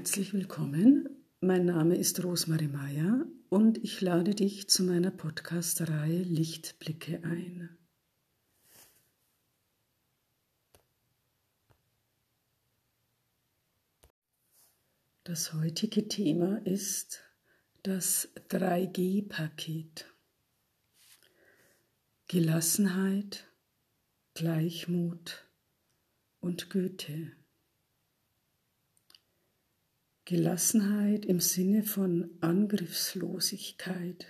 Herzlich willkommen, mein Name ist Rosmarie Meier und ich lade dich zu meiner Podcast-Reihe Lichtblicke ein. Das heutige Thema ist das 3G-Paket. Gelassenheit, Gleichmut und Güte. Gelassenheit im Sinne von Angriffslosigkeit,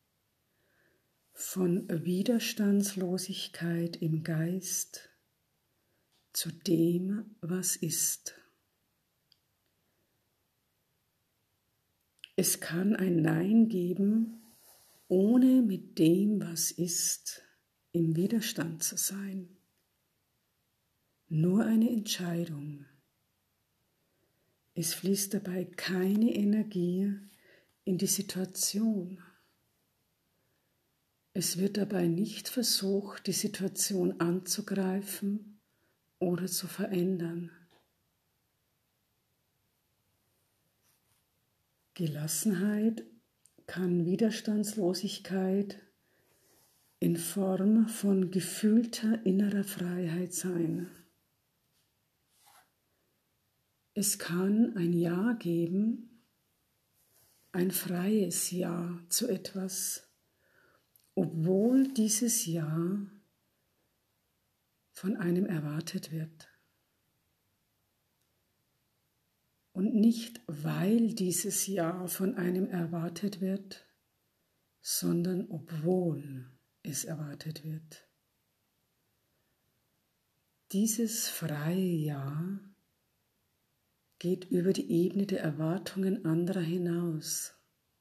von Widerstandslosigkeit im Geist zu dem, was ist. Es kann ein Nein geben, ohne mit dem, was ist, im Widerstand zu sein. Nur eine Entscheidung. Es fließt dabei keine Energie in die Situation. Es wird dabei nicht versucht, die Situation anzugreifen oder zu verändern. Gelassenheit kann Widerstandslosigkeit in Form von gefühlter innerer Freiheit sein. Es kann ein Ja geben, ein freies Ja zu etwas, obwohl dieses Ja von einem erwartet wird. Und nicht, weil dieses Ja von einem erwartet wird, sondern obwohl es erwartet wird. Dieses freie Ja geht über die Ebene der Erwartungen anderer hinaus.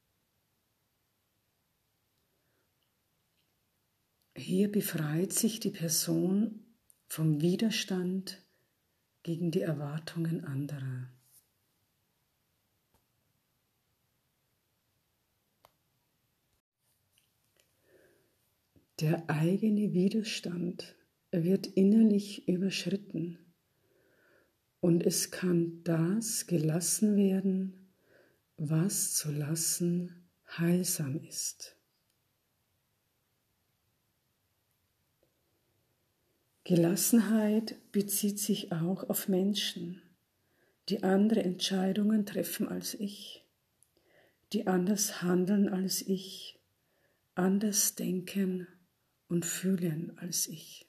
Hier befreit sich die Person vom Widerstand gegen die Erwartungen anderer. Der eigene Widerstand wird innerlich überschritten und es kann das gelassen werden, was zu lassen heilsam ist. Gelassenheit bezieht sich auch auf Menschen, die andere Entscheidungen treffen als ich, die anders handeln als ich, anders denken und fühlen als ich.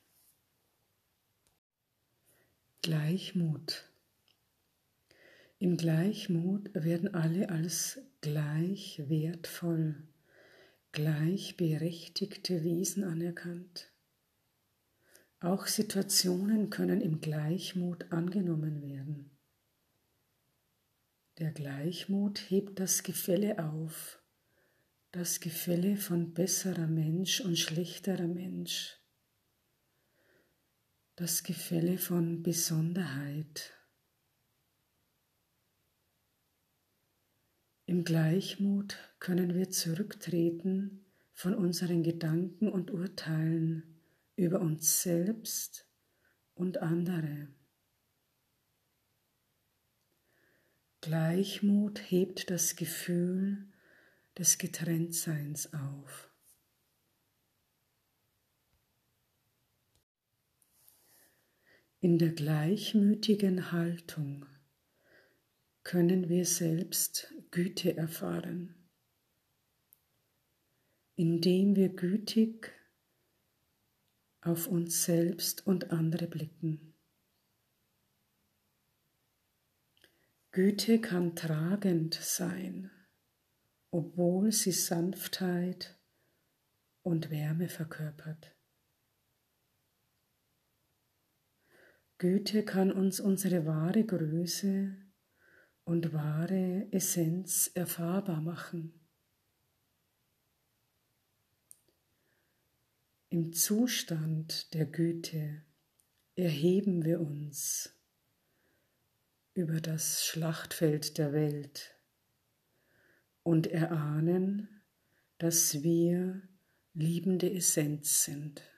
Gleichmut. Im Gleichmut werden alle als gleich wertvoll, gleichberechtigte Wesen anerkannt. Auch Situationen können im Gleichmut angenommen werden. Der Gleichmut hebt das Gefälle auf, das Gefälle von besserer Mensch und schlechterer Mensch, das Gefälle von Besonderheit. Im Gleichmut können wir zurücktreten von unseren Gedanken und Urteilen über uns selbst und andere. Gleichmut hebt das Gefühl des Getrenntseins auf. In der gleichmütigen Haltung können wir selbst Güte erfahren, indem wir gütig auf uns selbst und andere blicken. Güte kann tragend sein, obwohl sie Sanftheit und Wärme verkörpert. Güte kann uns unsere wahre Größe und wahre Essenz erfahrbar machen. Im Zustand der Güte erheben wir uns über das Schlachtfeld der Welt und erahnen, dass wir liebende Essenz sind.